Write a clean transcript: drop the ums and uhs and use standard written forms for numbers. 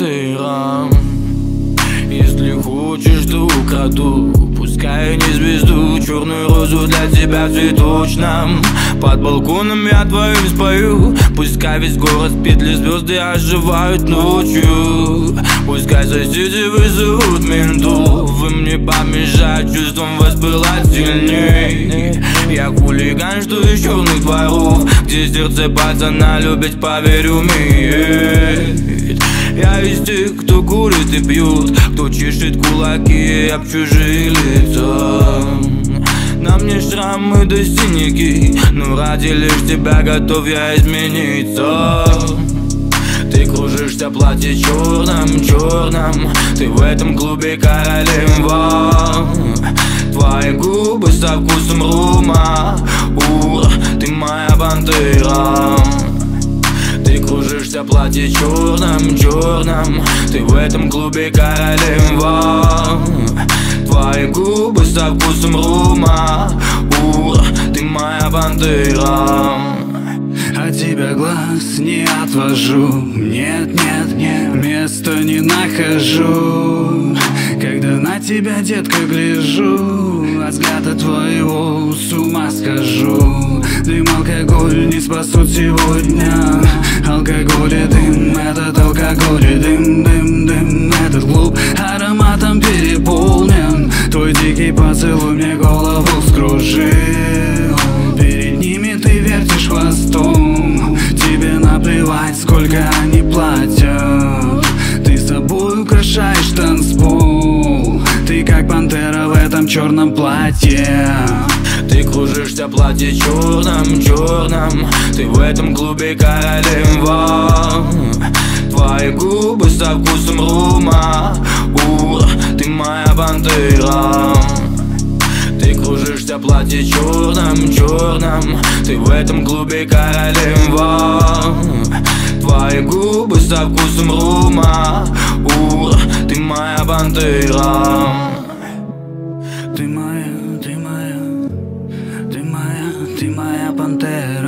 пантера. Если хочешь, то украду, пускай не звезду, черную розу для тебя в цветочном. Под балконом я твоим спою, пускай весь город спит, ли звезды оживают ночью. Пускай соседи вызовут менту, вы мне помешать чувством воспылать сильней. Я хулиган, что из черных дворов, где сердце пацана любить, поверь, умеет. Я из тех, кто курит и пьет, кто чешет кулаки об чужие лица. На мне шрамы да синяки, но ради лишь тебя готов я измениться. Ты кружишься в платье черном, ты в этом клубе королева. Твои губы со вкусом рума, ты моя пантера. Ты кружишься в платье черном, ты в этом клубе королева. Твои губы со вкусом рума, ты моя пантера. От тебя глаз не отвожу, нет, места не нахожу. Когда на тебя, детка, гляжу, от взгляда твоего с ума схожу. Дым, алкоголь не спасут сегодня. Алкоголь и дым, этот алкоголь и дым, этот клуб ароматом переполнен. Твой дикий поцелуй мне голову вскружил. Перед ними ты вертишь хвостом, тебе наплевать, сколько они платят. Ты собой украшаешь танцпол, ты как пантера в этом черном платье. Ты кружишься в платье черном, ты в этом клубе королева. Твои губы со вкусом рума, ты моя пантера. Ты кружишься в платье черном, ты в этом клубе королева. Твои губы со вкусом рума, ты моя пантера. Ты моя пантера.